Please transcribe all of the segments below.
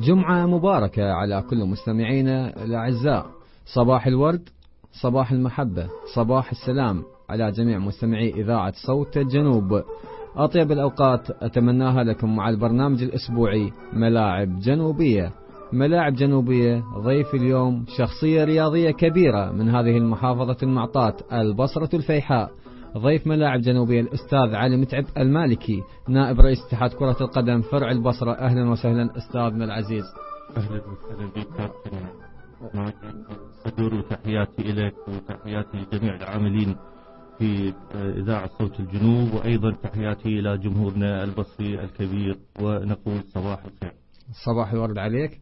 جمعة مباركة على كل مستمعينا الأعزاء. صباح الورد، صباح المحبة، صباح السلام على جميع مستمعي إذاعة صوت الجنوب. أطيب الأوقات أتمناها لكم مع البرنامج الأسبوعي ملاعب جنوبية. ملاعب جنوبية ضيف اليوم شخصية رياضية كبيرة من هذه المحافظة المعطاة البصرة الفيحاء. ضيف ملاعب جنوبية الأستاذ علي متعب المالكي، نائب رئيس اتحاد كرة القدم فرع البصرة. أهلا وسهلا أستاذنا العزيز. أهلا وسهلا بك كابتن ماجد. صدور وتحياتي إليك وتحياتي لجميع العاملين في إذاعة صوت الجنوب، وأيضا تحياتي إلى جمهورنا البصري الكبير، ونقول صباح الخير. صباح الورد عليك.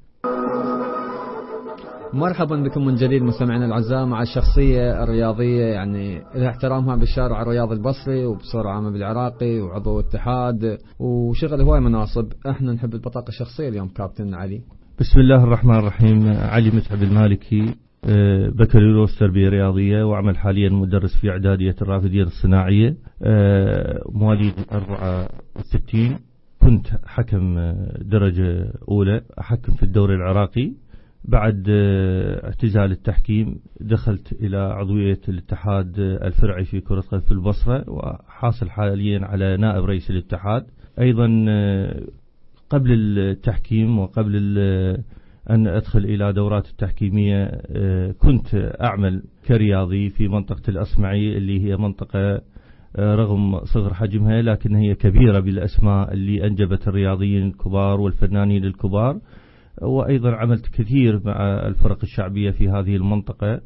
مرحبا بكم من جديد مستمعينا الأعزاء مع الشخصية الرياضية يعني لها احترامها بالشارع الرياضي البصري وبصورة عامة بالعراقي، وعضو اتحاد وشغل هواي مناصب. احنا نحب البطاقة الشخصية اليوم كابتن علي. بسم الله الرحمن الرحيم. علي متعب المالكي، بكالوريوس تربية رياضية، وأعمل حاليا مدرس في إعدادية الرافدين الصناعية. مواليد 64. كنت حكم درجة أولى، أحكم في الدوري العراقي. بعد اعتزال التحكيم دخلت إلى عضوية الاتحاد الفرعي في كرة قدم في البصرة، وحاصل حاليا على نائب رئيس الاتحاد. أيضا قبل التحكيم وقبل أن أدخل إلى دورات التحكيمية كنت أعمل كرياضي في منطقة الأصمعي، اللي هي منطقة رغم صغر حجمها لكن هي كبيرة بالأسماء اللي أنجبت الرياضيين الكبار والفنانين الكبار. وأيضا عملت كثير مع الفرق الشعبية في هذه المنطقة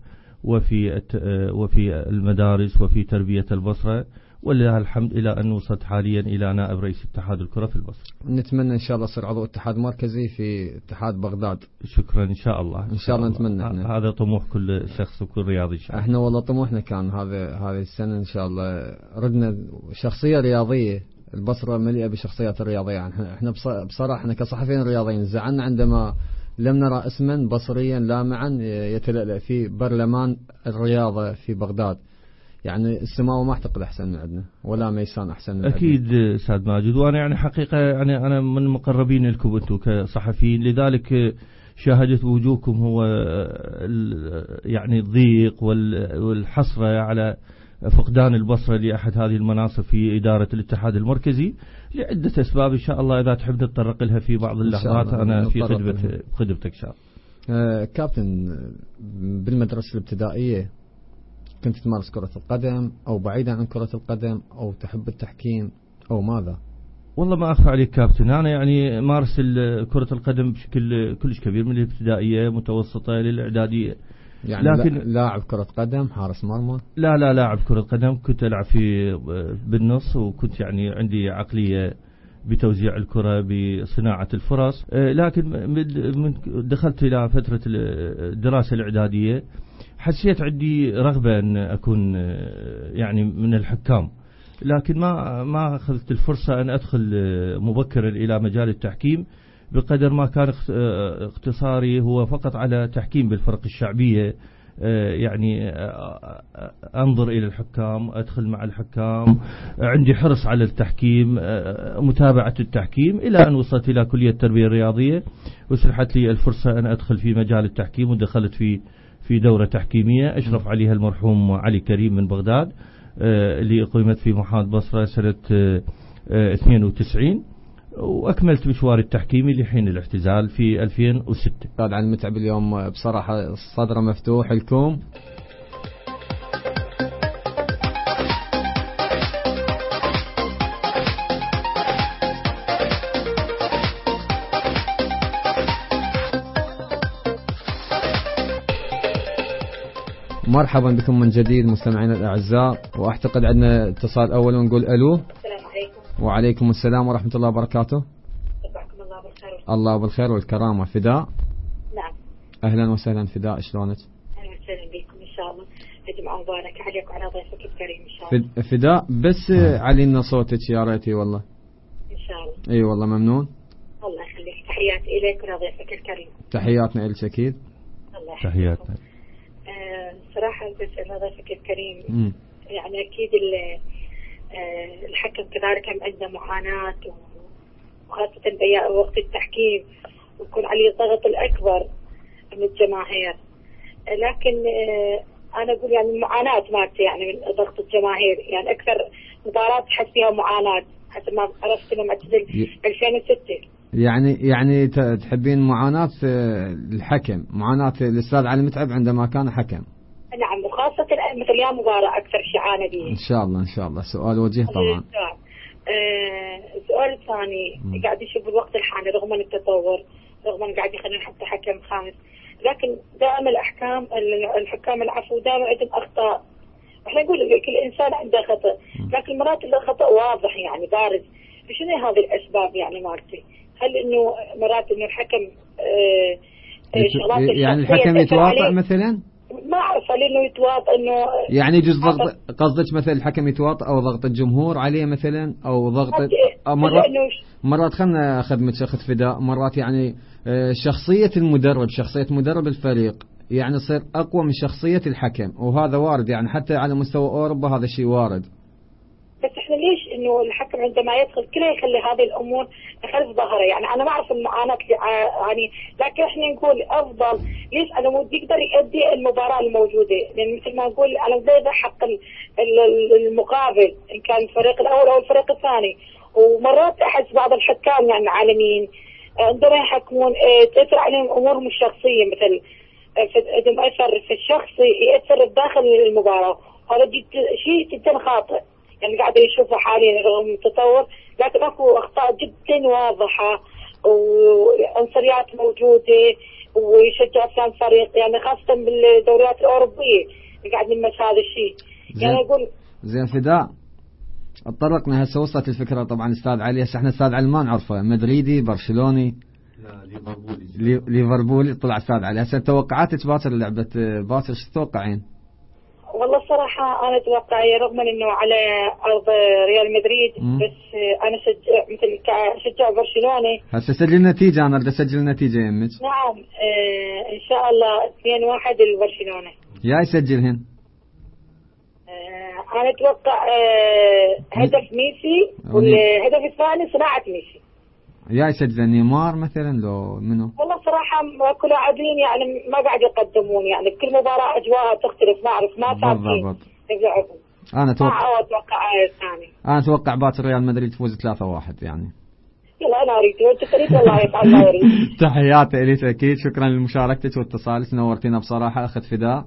وفي المدارس وفي تربية البصرة، ولله الحمد إلى أن وصلت حاليا إلى نائب رئيس اتحاد الكرة في البصرة. نتمنى إن شاء الله تصير عضو اتحاد مركزي في اتحاد بغداد. شكرا إن شاء الله. إن شاء الله نتمنى احنا. هذا طموح كل شخص وكل رياضي شخص. احنا والله طموحنا كان هذه السنة إن شاء الله ردنا شخصية رياضية. البصرة مليئة بالشخصيات الرياضية. يعني احنا بصراحة احنا كصحفيين رياضيين زعلنا عندما لم نرى اسما بصريا لامعا يتلألأ في برلمان الرياضة في بغداد. يعني السماوة ما اعتقد احسن من عندنا، ولا ميسان احسن من اكيد عندنا. استاذ ماجد، وانا يعني حقيقة يعني انا من مقربين لكم انتم كصحفيين، لذلك شاهدت بوجوهكم هو يعني الضيق والحسرة على فقدان البصرة لأحد هذه المناصب في إدارة الاتحاد المركزي لعدة أسباب. إن شاء الله إذا تحب نتطرق لها في بعض اللحظات أنا في خدمتك إن شاء الله. كابتن، بالمدرسة الابتدائية كنت تمارس كرة القدم أو بعيدا عن كرة القدم أو تحب التحكيم أو ماذا؟ والله ما أخفى عليك كابتن، أنا يعني مارس كرة القدم بشكل كلش كبير من الابتدائية متوسطة للإعدادية. يعني لكن لاعب كرة قدم، حارس مرمى؟ لا لاعب كرة قدم. كنت ألعب بالنص، وكنت يعني عندي عقلية بتوزيع الكرة بصناعة الفرص. لكن من دخلت إلى فترة الدراسة الإعدادية حسيت عندي رغبة أن أكون يعني من الحكام، لكن ما أخذت الفرصة أن أدخل مبكرا إلى مجال التحكيم، بقدر ما كان اختصاري هو فقط على تحكيم بالفرق الشعبية. يعني أنظر إلى الحكام، أدخل مع الحكام، عندي حرص على التحكيم، متابعة التحكيم، إلى أن وصلت إلى كلية التربية الرياضية وسنحت لي الفرصة أن أدخل في مجال التحكيم، ودخلت في دورة تحكيمية أشرف عليها المرحوم علي كريم من بغداد، اللي أقيمت في محافظة بصرة سنة 92، وأكملت مشواري التحكيمي لحين الاعتزال في 2006. أستاذ علي متعب اليوم بصراحة صدره مفتوح لكم. مرحبا بكم من جديد مستمعينا الأعزاء، وأعتقد عندنا اتصال أول ونقول ألو. السلام عليكم. وعليكم السلام ورحمة الله وبركاته. صبحكم الله بالخير. الله بالخير والكرامة. فداء. نعم. أهلا وسهلا فداء، شلونك؟ أهلا وسهلا بكم إن شاء الله. جمعة مباركة عليك وعلى ضيفك الكريم إن شاء الله. فداء بس علينا صوتك يا ريتي والله. إن شاء الله. أي والله ممنون. الله يخليك. تحياتي إليك وعلى ضيفك الكريم. تحياتنا إلك أكيد. الله يحفظك. تحياتنا. صراحة بس على ضيفك الكريم يعني أكيد الحكم كذلك هم عنده معاناة، وخاصة وقت التحكيم ويكون عليه علي الضغط الأكبر من الجماهير. لكن أنا أقول يعني المعاناة مالتي يعني من ضغط الجماهير، يعني أكثر مباراة تحس فيها معاناة حسب ما عرفت لما اعتزل 2006. يعني تحبين معاناة الحكم، معاناة الأستاذ علي متعب عندما كان حكم. نعم، وخاصة مثل يا مباراة أكثر شعانة به. إن شاء الله إن شاء الله. سؤال وجيه طبعا. السؤال الثاني، قاعد يشوف الوقت الحالي رغم التطور، رغم أن قاعد يخلون حتى حكم خامس، لكن دائما الحكام العفو دائما عندهم أخطاء. احنا نقول كل إنسان عنده خطأ، لكن مرات الخطأ واضح يعني بارز. شنو هذه الأسباب يعني مالتي؟ هل إنه مرات إنه الحكم يعني الحكم يتواطئ مثلا؟ ما أعرف لأنه يتواطئ إنه يعني يجوز ضغط، قصدك مثلا الحكم يتواطئ أو ضغط الجمهور عليه مثلا، أو ضغط مرات خلنا خدمة شخص فداء، مرات يعني شخصية المدرب، شخصية مدرب الفريق يعني تصير أقوى من شخصية الحكم، وهذا وارد يعني حتى على مستوى أوروبا هذا الشيء وارد. بس احنا ليش انه الحكم عندما يدخل كله يخلي هذه الامور خلف ظهره؟ يعني انا ما اعرف المعاناه يعني، لكن احنا نقول افضل ليش انا مود يقدر يؤدي المباراه الموجوده، لان مثل ما نقول انا بدي حق المقابل ان كان الفريق الاول او الفريق الثاني. ومرات احس بعض الحكام يعني العالميين عندما يحكمون تاثر عليهم امورهم الشخصيه، مثل عندهم اثر في الشخصي ياثر بداخل المباراه، هذا شيء جدا خاطئ. يعني قاعد يشوفوا حاليا رغم التطور، لكن اكو اخطاء جدا واضحه وعنصريات موجوده ويشجع ثاني فريق، يعني خاصه بالدوريات الاوروبيه قاعد نلمس هذا الشيء. يعني اقول زين فداء، اتطرقنا هسه وصلت الفكره طبعا استاذ علي. هسه احنا استاذ علي ما نعرفه، مدريدي برشلوني؟ لا ليفربولي. طلع استاذ علي. هسه توقعاتك باكر لعبه باكر شو تتوقعين؟ والله الصراحة أنا أتوقع رغم إنه على أرض ريال مدريد، بس أنا شجع برشلونة. هسه سجل نتيجة، أنا بدي أسجل نتيجة يمك. نعم إن شاء الله 2-1 لبرشلونة. يا يسجلهن؟ أنا أتوقع هدف ميسي، والهدف الثاني صناعة ميسي. يا يسجل نيمار مثلا لو منو؟ والله صراحة كل لاعبين يعني ما قاعد يقدمون، يعني كل مباراة أجواءها تختلف، ما أعرف ما ثابتين يلعبون. أنا أتوقع الثاني، أنا أتوقع باكر ريال مدريد تفوز 3-1 يعني. يلا أنا أريد وأنت تريد والله يفعل الله يريد. تحياتي إليك أكيد، شكرا لمشاركتك واتصالك، نورتينا بصراحة أخت فداء.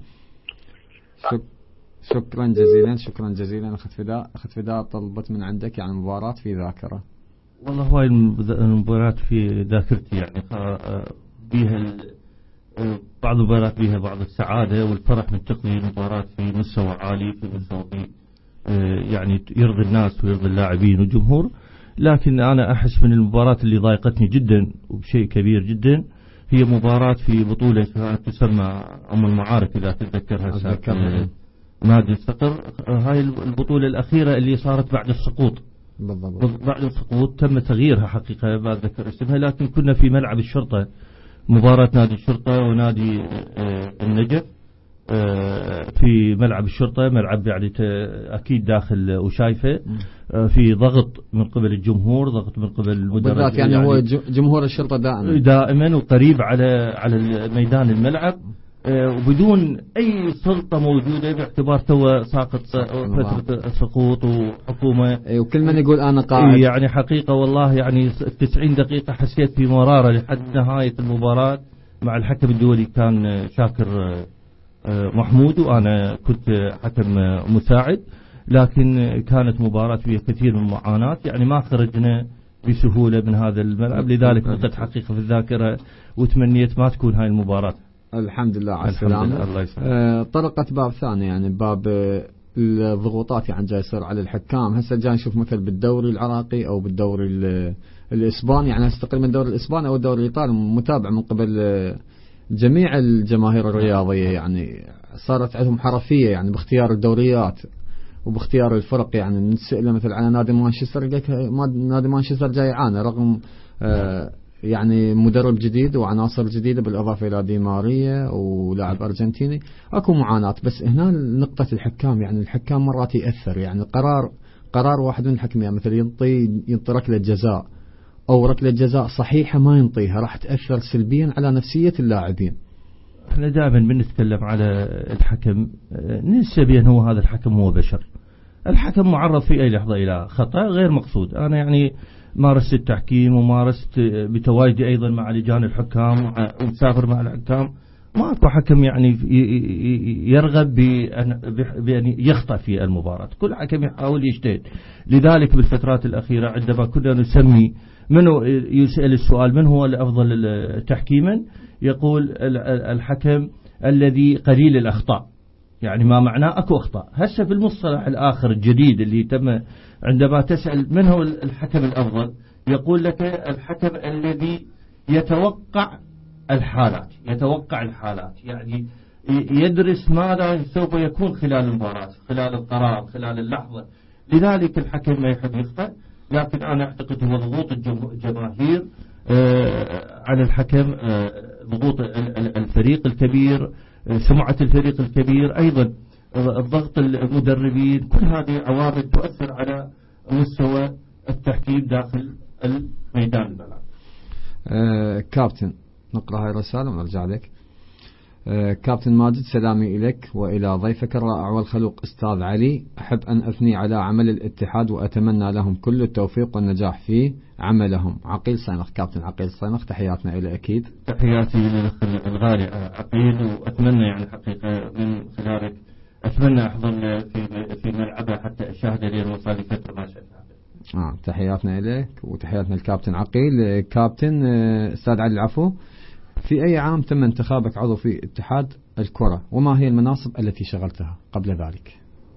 شكرا جزيلا شكرا جزيلا أخت فداء. أخت فداء طلبت من عندك يعني مباراة في ذاكرة. والله هواي المباريات في ذاكرتي، يعني بيها بعض المباريات بيها بعض السعادة والفرح من تقضي المباراة في مستوى عالي، في مستوى يعني يرضي الناس ويرضي اللاعبين والجمهور. لكن أنا أحس من المباراة اللي ضايقتني جدا وبشيء كبير جدا هي مباراة في بطولة تسمى أم المعارك إذا تتذكرها، نادي الصقر. هاي البطولة الأخيرة اللي صارت بعد السقوط. بالضبط. بعد السقوط تم تغييرها حقيقة، ما أتذكر اسمها، لكن كنا في ملعب الشرطة، مباراة نادي الشرطة ونادي النجف في ملعب الشرطة، ملعب يعني أكيد داخل وشايفة، في ضغط من قبل الجمهور، ضغط من قبل المدرب، يعني هو جمهور الشرطة دائما وقريب على ميدان الملعب، وبدون أي سلطة موجودة، باعتبار تو ساقط فترة سقوط وحكومة، وكل من يقول أنا قاعد. يعني حقيقة والله يعني 90 دقيقة حسيت في مرارة لحد نهاية المباراة مع الحكم الدولي كان شاكر محمود، وأنا كنت حكم مساعد، لكن كانت مباراة فيها كثير من المعاناة، يعني ما خرجنا بسهولة من هذا الملعب، لذلك بقت حقيقة في الذاكرة، وتمنيت ما تكون هاي المباراة. الحمد لله على السلامة. طرقت باب ثاني، يعني باب الضغوطات يعني جاي يصير على الحكام. هسه جاي نشوف مثل بالدوري العراقي او بالدوري الاسباني، يعني هسه تقريبا الدوري الاسباني او الدوري الايطالي متابع من قبل جميع الجماهير الرياضية، يعني صارت عندهم حرفية يعني باختيار الدوريات وباختيار الفرق. يعني نسأله مثل على نادي مانشستر، نادي مانشستر جاي يعاني رغم يعني مدرب جديد وعناصر جديدة بالإضافة إلى دي ماريا ولاعب أرجنتيني، أكو معاناة. بس هنا نقطة الحكام، يعني الحكام مرات يأثر، يعني قرار واحد من الحكم يعني مثل ينطي ركلة جزاء أو ركلة جزاء صحيحة ما ينطيها راح تأثر سلبيا على نفسية اللاعبين. احنا دائما بنتكلم على الحكم ننسى بأنه هذا الحكم هو بشر. الحكم معرض في أي لحظة إلى خطأ غير مقصود. أنا يعني مارست التحكيم ومارست بتواجدي أيضا مع لجان الحكام ومسافر مع الحكام، ماكو حكم يعني يرغب بأن يخطأ في المباراة. كل حكم يحاول يجتهد. لذلك بالفترات الأخيرة عندما كنا نسمي منه يسأل السؤال من هو الأفضل تحكيما، يقول الحكم الذي قليل الأخطاء. يعني ما معناه أكو أخطاء. هسه في المصطلح الآخر الجديد اللي تم عندما تسأل من هو الحكم الأفضل، يقول لك الحكم الذي يتوقع الحالات، يعني يدرس ماذا سوف يكون خلال المباراة، خلال القرار، خلال اللحظة. لذلك الحكم ما يحب يخطئ، لكن أنا أعتقد هو ضغوط الجماهير على الحكم، ضغوط الفريق الكبير، سمعة الفريق الكبير، أيضا الضغط المدربين، كل هذه عوامل تؤثر على مستوى التحكيم داخل الميدان الملعب. كابتن نقرأ هاي الرسالة ونرجع لك. كابتن ماجد، سلامي إليك وإلى ضيفك الرائع والخلوق أستاذ علي. أحب أن أثني على عمل الاتحاد وأتمنى لهم كل التوفيق والنجاح في عملهم. عقيل صينخ. كابتن عقيل صينخ، تحياتنا إليه. أكيد تحياتي للأخ الغالي عقيل، وأتمنى يعني حقيقة من خلالك أتمنى أحضر في ملعبه حتى أشاهد لي وصل لي فترة ما شاهدها. تحياتنا إليك وتحياتنا الكابتن عقيل. كابتن أستاذ علي العفو، في أي عام تم انتخابك عضو في اتحاد الكرة، وما هي المناصب التي شغلتها قبل ذلك؟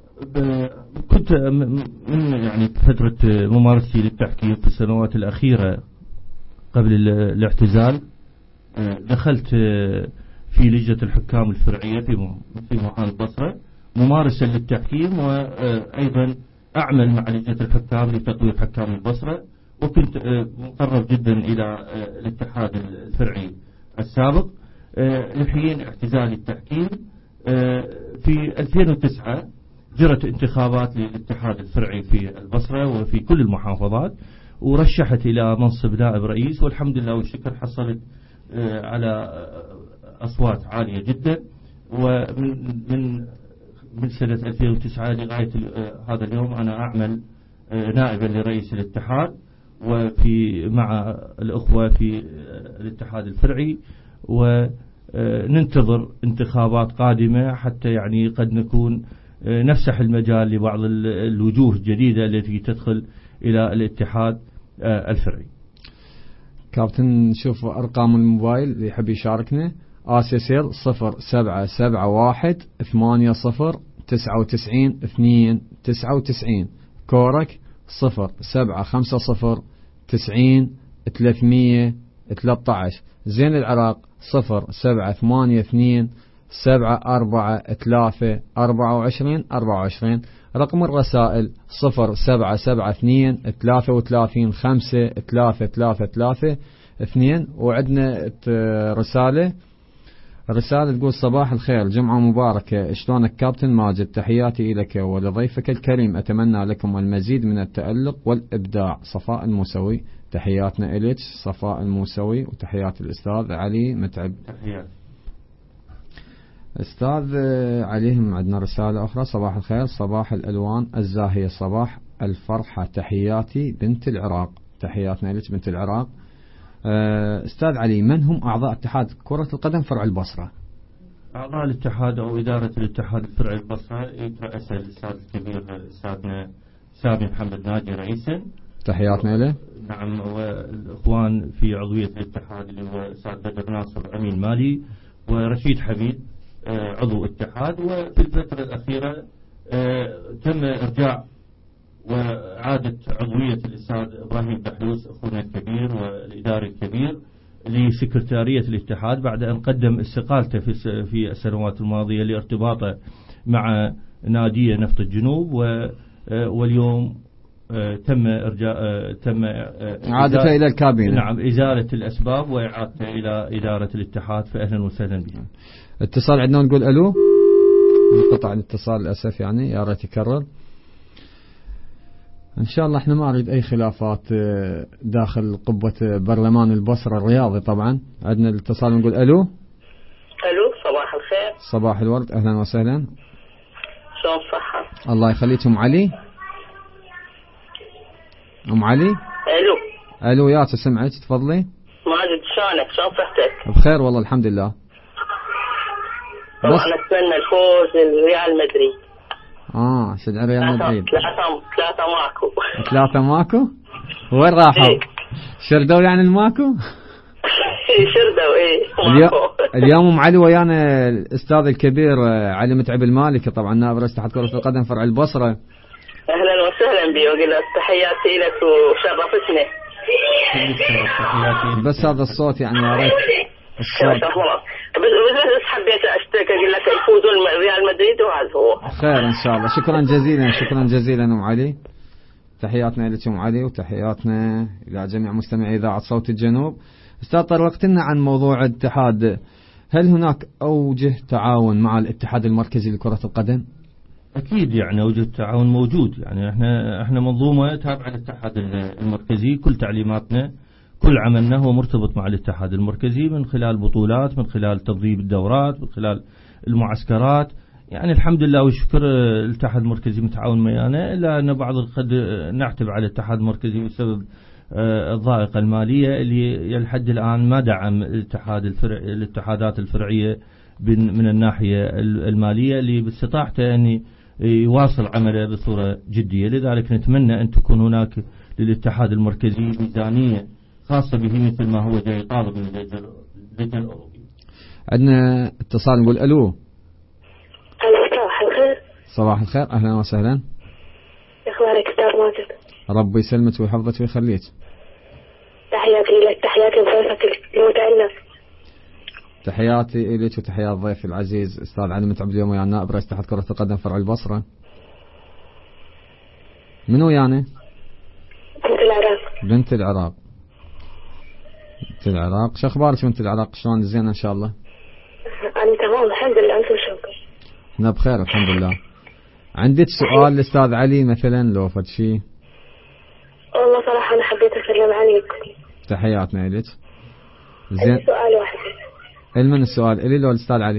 كنت من يعني فترة ممارستي للتحكيم في السنوات الأخيرة قبل الاعتزال، دخلت في لجنة الحكام الفرعية في محافظة البصرة ممارسة للتحكيم، وأيضا أعمل مع لجنة الحكام لتطوير حكام البصرة، وكنت مقرب جدا إلى الاتحاد الفرعي السابق لحين اعتزال التحكيم. في 2009 جرت انتخابات للاتحاد الفرعي في البصرة وفي كل المحافظات، ورشحت إلى منصب نائب رئيس، والحمد لله والشكر حصلت على أصوات عالية جدا. ومن سنة 2009 لغاية هذا اليوم أنا أعمل نائبا لرئيس الاتحاد، وفي مع الأخوة في الاتحاد الفرعي، وننتظر انتخابات قادمة حتى يعني قد نكون نفسح المجال لبعض الوجوه الجديدة التي تدخل إلى الاتحاد الفرعي. كابتن شوف أرقام الموبايل اللي يحب يشاركنا: آسيسيل 0771 80 99 299، كورك 0750 90 313، زين العراق 0782 743 24. رقم الرسائل 0772 33 5 333 2. وعندنا رسالة تقول: صباح الخير، جمعة مباركة، شلونك كابتن ماجد؟ تحياتي لك ولضيفك الكريم، أتمنى لكم المزيد من التألق والإبداع. صفاء الموسوي. تحياتنا إليك صفاء الموسوي، وتحيات الأستاذ علي متعب. تحيات أستاذ عليهم. عندنا رسالة أخرى: صباح الخير، صباح الألوان الزاهية، صباح الفرحة، تحياتي بنت العراق. تحياتنا لك بنت العراق. أستاذ علي، من هم أعضاء اتحاد كرة القدم فرع البصرة؟ أعضاء الاتحاد أو إدارة الاتحاد الفرعي البصرة يترأسها الأستاذ الكبير أستاذنا سامي محمد ناجي رئيسا. تحياتنا له. نعم. والإخوان في عضوية الاتحاد اللي هو أستاذ بدر ناصر أمين مالي، ورشيد حبيب عضو اتحاد. وفي الفترة الأخيرة تم إرجاع وعادة عضوية الأستاذ إبراهيم بحلوس أخونا الكبير والإداري الكبير لسكرتارية الاتحاد بعد أن قدم استقالته في السنوات الماضية لارتباطه مع نادية نفط الجنوب، واليوم تم إعادته إلى الكابينة. نعم، إزالة الأسباب وإعادته إلى إدارة الاتحاد، فأهلا وسهلا به. اتصال عندنا نقول ألو، انقطع الاتصال للأسف، يعني يا ريت يكرر. إن شاء الله. إحنا ما نريد أي خلافات داخل قبة برلمان البصرة الرياضي. طبعا عندنا الاتصال، نقول ألو. ألو، صباح الخير. صباح الورد، أهلا وسهلا. شلون صحة؟ الله يخليك. أم علي. أم علي. ألو. ألو يا سمعت، تفضلي. ماجد، شلونك؟ شلون صحتك؟ بخير والله الحمد لله. طبعا نتمنى الفوز لريال مدريد. شجع ريال مدريد. 3 ماكو. 3 ماكو؟ وين راحوا؟ شردوا يعني الماكو؟ شردوا ماكو. اليوم ام علي ويانا الاستاذ الكبير علي متعب المالكي، طبعا نائب رئيس اتحاد كرة القدم فرع البصرة. اهلا وسهلا بي، واقول له تحياتي لك وشرفتني. بس هذا الصوت يعني يا ريت الصوت. بس حبيت اشترك اقول لك يفوزون ريال مدريد وهذا هو. خير ان شاء الله. شكرا جزيلا، شكرا جزيلا ام علي. تحياتنا لك ام علي، وتحياتنا الى جميع مستمعي اذاعه صوت الجنوب. استاذ طرقت لنا عن موضوع الاتحاد، هل هناك اوجه تعاون مع الاتحاد المركزي لكرة القدم؟ اكيد يعني اوجه التعاون موجود. يعني احنا منظومه تابعه للاتحاد المركزي، كل تعليماتنا كل عملنا هو مرتبط مع الاتحاد المركزي، من خلال بطولات، من خلال تنظيم الدورات، من خلال المعسكرات. يعني الحمد لله والشكر الاتحاد المركزي متعاون ويانا، الا ان بعض قد نعتب على الاتحاد المركزي بسبب الضائقة المالية اللي لحد الآن ما دعم الاتحادات الفرعية من الناحية المالية اللي باستطاعته أن يواصل عمله بصورة جدية. لذلك نتمنى أن تكون هناك للاتحاد المركزي ميزانية خاصة به مثل ما هو جاي طالب من اللجنة الأوروبية. عندنا اتصال، نقول ألو. صباح الخير. صباح الخير، أهلا وسهلا. أخبارك أستاذ ماجد؟ ربي يسلمك ويحفظك ويخليك. تحياتي لك، تحياتي لضيفك المتألق. تحياتي لك وتحيات ضيفي العزيز أستاذ علي متعب، اليوم ويانا نائب رئيس اتحاد كرة القدم فرع البصرة. منو يعني؟ بنت العراق. بنت العراق. بنت العراق، شو أخبارك بنت العراق؟ شلون؟ زين إن شاء الله. أنا تمام الحمد لله، أنتم شلونكم؟ أنا بخير الحمد لله. عندك سؤال للأستاذ علي مثلا لو فد شيء؟ والله صراحة أنا حبيت أسلم عليك. تحياتنا إليك. زين. سؤال واحد. من السؤال إلي لو الأستاذ علي؟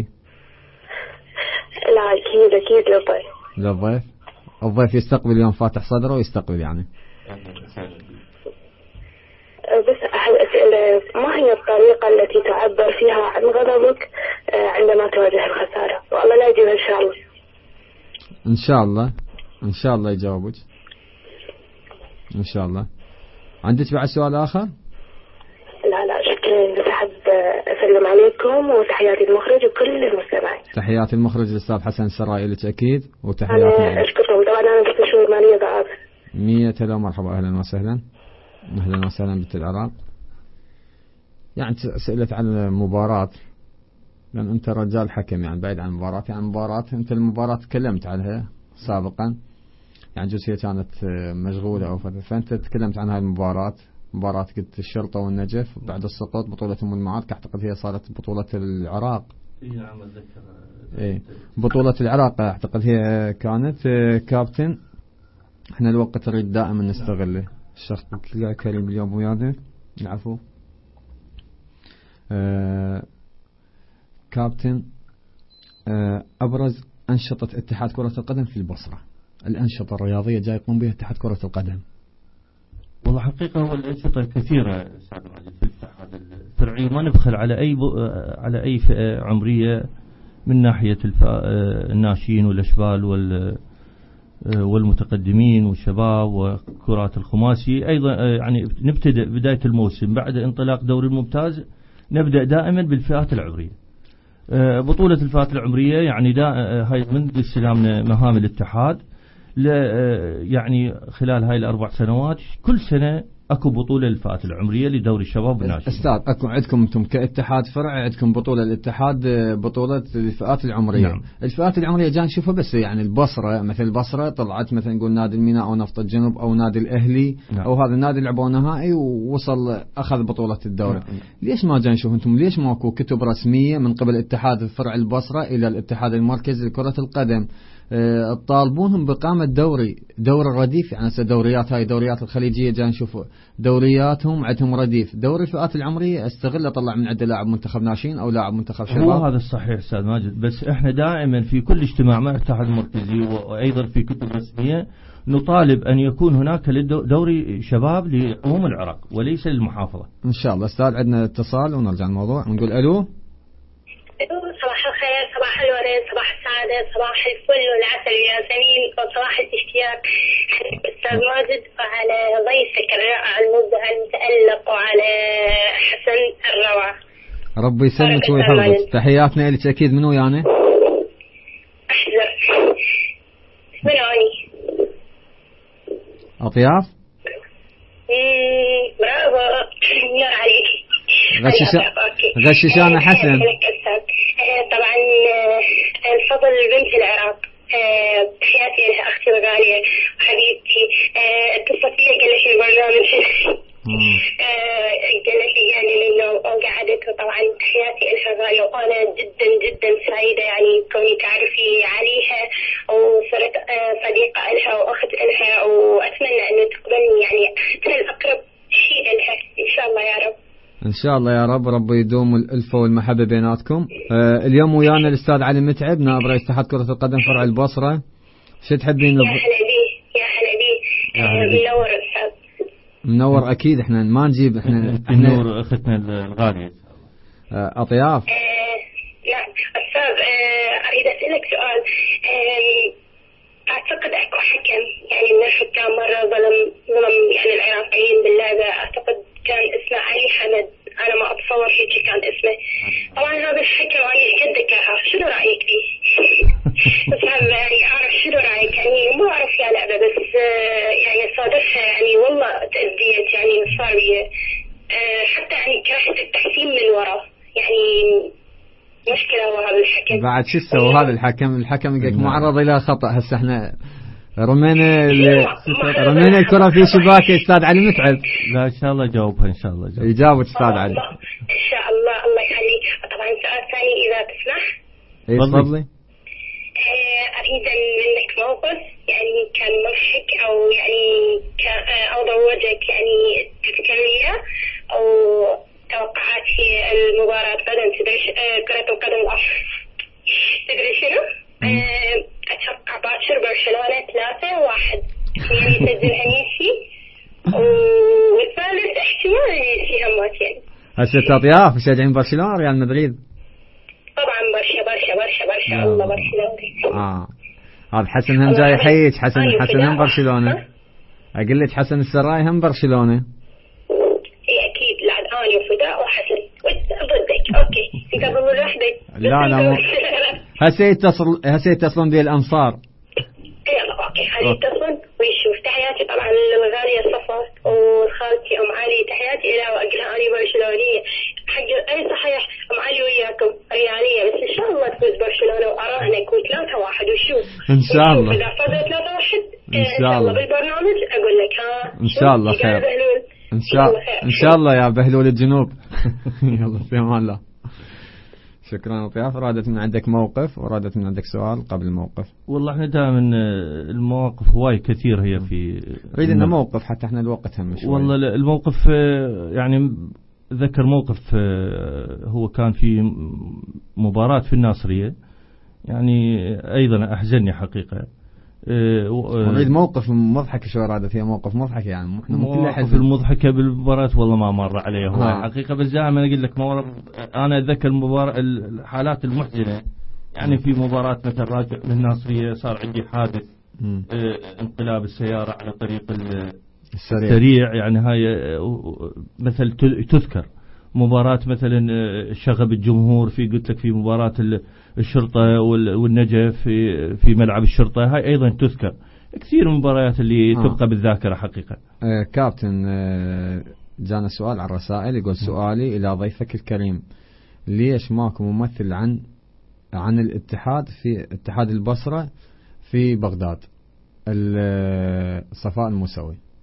لا أكيد للضيف. للضيف. الضيف يستقبل اليوم فاتح صدره ويستقبل يعني. بس أحب أسأل، ما هي الطريقة التي تعبر فيها عن غضبك عندما تواجه الخسارة؟ والله لا يجيبها إن شاء الله. إن شاء الله، إن شاء الله يجاوبك إن شاء الله. عندك بعد سؤال آخر؟ لا شكرا، بس أحب أسلم عليكم وتحياتي المخرج وكل المستمعين. تحياتي المخرج الأستاذ حسن السرائي لك أكيد، وتحياتنا. أنا أشكركم. طبعا أنا بس شوي مالية ضعاف. 100 هلا مرحبا، أهلا وسهلا. أهلا وسهلا بنت العراق. يعني سئلت عن المباراة، لأن أنت رجال حكم يعني بعيد عن المباراة. يعني المباراة أنت المباراة تكلمت عنها سابقا، يعني جزئية كانت مشغولة أو فأنت تكلمت عن هاي المباراة. مباراة قلت الشرطة والنجف بعد السقوط، بطولة أم المعارك أعتقد هي صارت بطولة العراق. نعم أتذكر. إيه بطولة العراق أعتقد هي كانت. كابتن إحنا الوقت نريد دائما نستغله. الشخص كريم اليوم ويانا، العفو. كابتن أبرز أنشطة اتحاد كرة القدم في البصرة، الأنشطة الرياضية جاي يقوم بها اتحاد كرة القدم. والله حقيقة هو الأنشطة كثيرة أستاذ علي في الاتحاد الفرعي، ما نبخل على أي فئة عمرية من ناحية الناشئين والأشبال والمتقدمين والشباب وكرات الخماسي. أيضا يعني نبتدأ بداية الموسم بعد انطلاق دوري الممتاز، نبدأ دائما بالفئات العمرية. بطولة الفئات العمرية يعني هاي من استلامنا مهام الاتحاد يعني خلال هاي ال4 سنوات كل سنة اكو بطولة للفئات العمرية لدوري الشباب والناشئين. استاذ اكو عندكم انتم كاتحاد فرع عندكم بطولة الاتحاد، بطولة الفئات العمرية. نعم. الفئات العمرية جان نشوفها بس يعني البصرة، مثل البصرة طلعت مثلا نقول نادي الميناء او نفط الجنوب او نادي الاهلي. نعم. او هذا النادي لعبوا نهائي ووصل اخذ بطولة الدوري. نعم. ليش ما جان نشوف انتم ليش ماكو كتب رسمية من قبل اتحاد فرع البصرة الى الاتحاد المركزي لكرة القدم تطالبونهم بإقامة دوري الرديف. يعني هسه دوريات هاي دوريات الخليجية جاي نشوف دورياتهم عندهم رديف. دوري الفئات العمرية استغل أطلع من عنده لاعب منتخب ناشئين أو لاعب منتخب شباب. هو هذا الصحيح أستاذ ماجد، بس إحنا دائما في كل اجتماع مع الاتحاد المركزي وأيضا في كتب رسمية نطالب أن يكون هناك دوري شباب لعموم العراق وليس للمحافظة. إن شاء الله. أستاذ عندنا اتصال ونرجع الموضوع ونقول ألو. صباح الخير، صباح الورد، صباح السعادة، صباح الفل والعسل والياسمين، وصباح الاشتياق أستاذ ماجد وعلى ضيفك الرائع المبدع المتألق وعلى حسن الروعة. ربي يسلمك ويحفظك. تحياتنا لك أكيد. منو يعني؟ أحذر منو أني؟ أطياف؟ برافو نور عليك. غششانا حسن. طبعا الفضل بنت العراق، تحياتي لها أختي الغالية وحبيبتي. اتصلت فيها قالت لي البرنامج قالت لي يعني منه وقعدت، وطبعا تحياتي لها غالية، وأنا جدا جدا سعيدة يعني كوني تعرفي عليها وصرت صديقة لها وأخت لها، وأتمنى أنه تقبلني يعني أحسن الأقرب شيء لها إن شاء الله يا رب. إن شاء الله يا رب. ربي يدوم الألفة والمحبة بيناتكم. اليوم ويانا الأستاذ علي متعب نائب رئيس اتحاد كرة القدم فرع البصرة. شو تحبين؟ يا هلا بي يا هلا بي. منور أستاذ. منور أكيد. إحنا ما نجيب إحنا منور أختنا الغالية. أطياف. نعم أستاذ، أريد أسألك سؤال. أعتقد أكو حكم يعني من الحكام مرة ظلم يعني العراقيين باللعبة. أعتقد كان اسمه علي حمد، أنا ما أتصور هيك كان اسمه. طبعا هذا الحكم أنا قد ذكرها، شنو رأيك فيه؟ بس يعني أعرف شنو رأيك، يعني ما أعرف يا لعبة، بس يعني صادفها يعني والله تأذيت يعني صار بي حتى يعني كرهت التحسين من ورا يعني. مشكلة هو هذا الحكم. بعد شو سوى هذا الحكم يقولك معرض إلى خطأ. هسه احنا رمينا الكرة في شباك أستاذ علي متعب. لا إن شاء الله جاوبها إن شاء الله يجاوب أستاذ علي إن شاء الله. الله يخليك. طبعا سؤال ثاني إذا تسمح. إيه تفضلي. أريد منك موقف يعني كان مضحك أو يعني أو ضوجك يعني تذكر لي أو توقعاتي المباراة غدا. تدري كرة القدم تدري شنو؟ أتوقع باكر برشلونة 3-1 يعني يسجلها ميسي، والثالث احتمال ميسي همتين. هسه أطياف مشجعين برشلونة ريال مدريد؟ طبعا برشا الله برشلونة. هذا حسن هم جاي يحييك. حسن هم برشلونة. أقول لك حسن السراي هم برشلونة. إيه أكيد. لا أنا وفداء وحسن ضدك. أوكي أنت ضد وحدك. لا هسه يتصلون بي الأنصار. يلا أوكي خلي يتصلون ويشوف. تحياتي طبعا للغالية صفا وخالتي أم علي، تحياتي إلها وأقلها أنا برشلونية حق. أي صحيح أم علي وياكم ريالية، بس إن شاء الله تفوز برشلونة وأراهنك 3-1 وشوف إن شاء الله. إذا فاز 3-1 إن شاء الله بالبرنامج أقول لك إن شاء الله خير. إن شاء الله يا بهلول الجنوب. يلا في أمان الله. شكرا أطياف. رادت من عندك موقف ورادت من عندك سؤال قبل الموقف. والله احنا دائما المواقف هواي كثير هي في نريد لنا موقف حتى احنا الوقت هم شوي. والله الموقف يعني ذكر موقف هو كان في مباراة في الناصرية يعني أيضا أحزنني حقيقة. نريد موقف مضحك شو رادت فيها موقف مضحك يعني احنا موقف المضحكة بالمباراة والله ما مر عليه هو حقيقة. بس دائما أقول لك أنا أتذكر الحالات المحزنة يعني في مباراة مثل راجع من الناصرية صار عندي حادث انقلاب السيارة على طريق السريع يعني هاي مثل تذكر مباراة مثلا شغب الجمهور في قلت لك في مباراة الشرطة والنجف في ملعب الشرطة هاي أيضا تذكر. كثير من المباريات اللي تبقى بالذاكرة حقيقة. كابتن جانا سؤال على الرسائل يقول سؤالي إلى ضيفك الكريم، ليش ماكو ممثل عن الاتحاد في اتحاد البصرة في بغداد؟ صفاء الموسوي.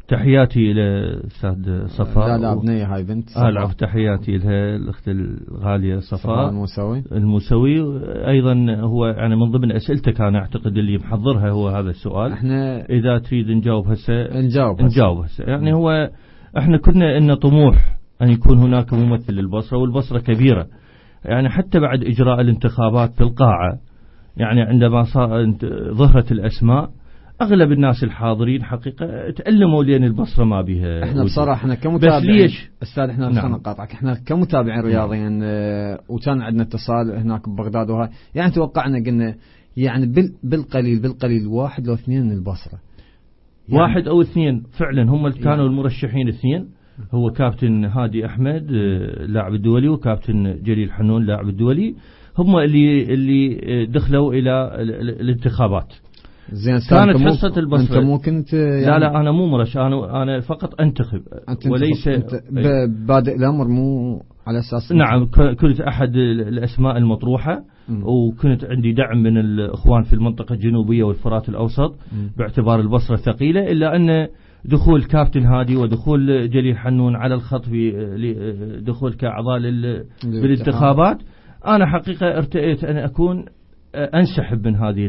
تحياتي إلى أستاذ صفاء. لا بنية هاي بنت العفو، تحياتي لها الأخت الغالية صفاء الموسوي. أيضا هو يعني من ضمن أسئلتك أنا أعتقد اللي محضرها هو هذا السؤال. احنا إذا تريد نجاوب هسه نجاوب هسه. يعني هو احنا كنا إن طموح أن يكون هناك ممثل للبصرة، والبصرة كبيرة يعني حتى بعد إجراء الانتخابات في القاعة، يعني عندما ظهرت الأسماء أغلب الناس الحاضرين حقيقة تألموا لأن البصرة ما بها. احنا بصراحة احنا كمتابعين، بس ليش أستاذ احنا نقاطعك، احنا كمتابعين رياضيين وكان عندنا اتصال هناك ببغداد وهاي، يعني توقعنا قلنا يعني بالقليل 1 أو 2 من البصرة، يعني 1 أو 2 فعلا هم اللي كانوا المرشحين 2. هو كابتن هادي أحمد لاعب الدولي وكابتن جليل حنون لاعب الدولي، هم اللي دخلوا إلى الانتخابات. زين كانت حصة البصرة. أنت مو كنت يعني لا أنا مو مرشح، أنا فقط أنتخب وليس بادئ الأمر مو على أساس. نعم كنت أحد الأسماء المطروحة، وكنت عندي دعم من الإخوان في المنطقة الجنوبية والفرات الأوسط باعتبار البصرة ثقيلة، إلا أن دخول كابتن هادي ودخول جليل حنون على الخط في دخول كأعضاء بالانتخابات، أنا حقيقة ارتئيت أن أكون أنسحب من هذه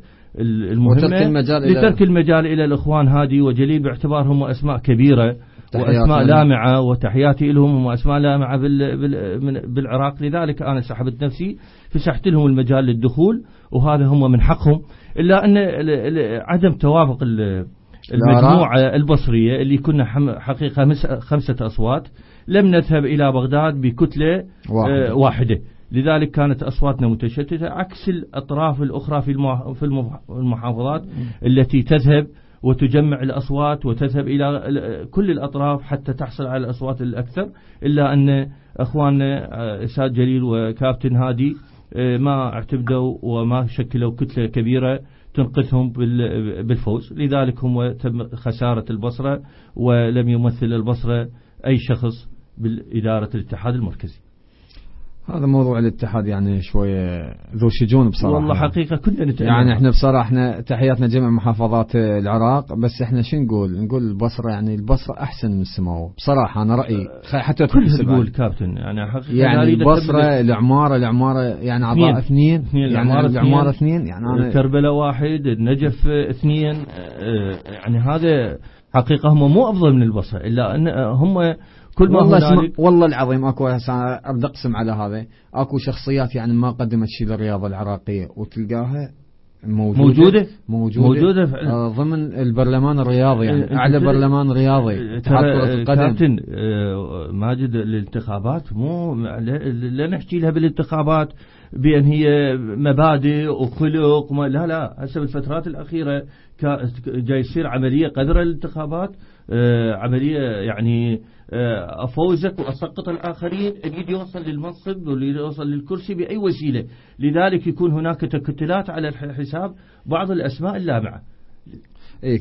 المهمة لترك المجال إلى الإخوان هادي وجليل باعتبارهم أسماء كبيرة وأسماء لامعة، وتحياتي لهم، هم أسماء لامعة بالعراق. لذلك أنا سحبت نفسي، فسحت لهم المجال للدخول، وهذا هم من حقهم. إلا أن عدم توافق المجموعة البصرية اللي كنا حقيقة 5 أصوات، لم نذهب إلى بغداد بكتلة واحدة. لذلك كانت أصواتنا متشتتة عكس الأطراف الأخرى في المحافظات التي تذهب وتجمع الأصوات وتذهب إلى كل الأطراف حتى تحصل على الأصوات الأكثر. إلا أن أخواننا أستاذ جليل وكابتن هادي ما اعتمدوا وما شكلوا كتلة كبيرة تنقذهم بالفوز. لذلك هم تم خسارة البصرة، ولم يمثل البصرة أي شخص بالإدارة الاتحاد المركزي. هذا موضوع الاتحاد يعني شوية ذو شجون بصراحة. والله حقيقة كلنا نتأمل. يعني احنا بصراحة احنا تحياتنا جميع محافظات العراق، بس احنا شو نقول البصرة، يعني البصرة أحسن من السماوة بصراحة. أنا رأيي حتى تقول كابتن يعني حقيقة يعني البصرة العمارة يعني أعضاء 2 يعني العمارة 2 يعني أنا كربلاء 1 النجف 2 يعني هذا حقيقة هم مو أفضل من البصرة، إلا أن هم كل ما والله العظيم اكو ابدا اقسم على هذا، اكو شخصيات يعني ما قدمت شيء للرياضه العراقيه وتلقاها موجوده ضمن البرلمان الرياضي، يعني اعلى برلمان رياضي اتحاد كره القدم. كابتن ماجد الانتخابات مو لا نحكي لها بالانتخابات بان هي مبادئ وخلق لا هسه بالفترات الاخيره جاي يصير عمليه قدر الانتخابات، عمليه يعني أفوزك وأسقط الآخرين، اللي يوصل للمنصب واللي يوصل للكرسي بأي وسيلة. لذلك يكون هناك تكتلات على حساب بعض الأسماء اللامعة. إيه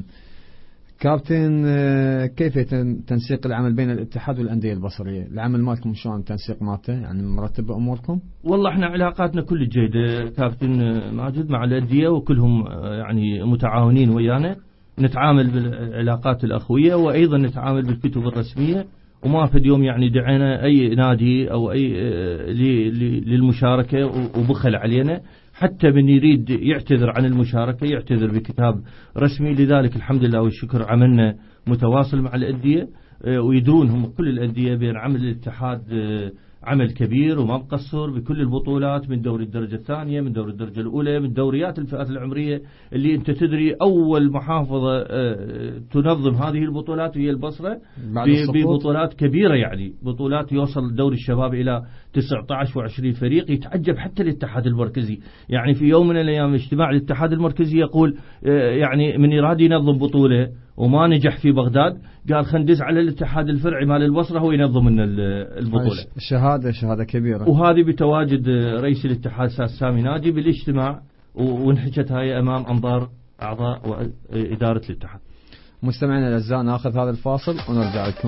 كابتن كيف تنسيق العمل بين الاتحاد والأندية البصرية؟ العمل مالكم شلون التنسيق مالته، يعني مرتبة أموركم؟ والله احنا علاقاتنا كل جيدة كابتن ماجد مع الأندية، وكلهم يعني متعاونين ويانا، نتعامل بالعلاقات الأخوية وأيضا نتعامل بالكتب الرسمية. وما في اليوم يعني دعينا أي نادي أو أي للمشاركة وبخل علينا، حتى من يريد يعتذر عن المشاركة يعتذر بكتاب رسمي. لذلك الحمد لله والشكر عملنا متواصل مع الأندية، ويدرون هم كل الأندية بين عمل الاتحاد عمل كبير وما مقصر بكل البطولات، من دوري الدرجة الثانية، من دوري الدرجة الأولى، من دوريات الفئات العمرية اللي أنت تدري أول محافظة تنظم هذه البطولات هي البصرة ببطولات كبيرة، يعني بطولات يوصل دوري الشباب إلى 19 و20 فريق. يتعجب حتى الاتحاد المركزي، يعني في يوم من الأيام اجتماع الاتحاد المركزي يقول يعني من يراد ينظم بطولة وما نجح في بغداد، قال خندز على الاتحاد الفرعي مال البصرة هو ينظم لنا البطولة. شهادة كبيرة. وهذه بتواجد رئيس الاتحاد سامي ناجي بالاجتماع، وانحكت هاي أمام أنظار أعضاء وإدارة الاتحاد. مستمعينا الأعزاء ناخذ هذا الفاصل ونرجع لكم.